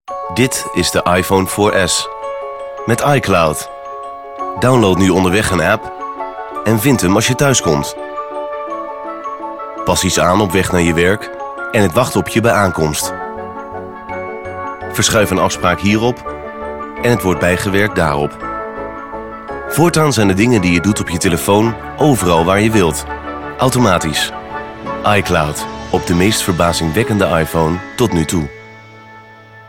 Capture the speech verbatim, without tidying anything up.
Dit is de iPhone four S met iCloud. Download nu onderweg een app en vind hem als je thuis komt. Pas iets aan op weg naar je werk en het wacht op je bij aankomst. Verschuif een afspraak hierop en het wordt bijgewerkt daarop. Voortaan zijn de dingen die je doet op je telefoon overal waar je wilt. Automatisch. iCloud. Op de meest verbazingwekkende iPhone tot nu toe.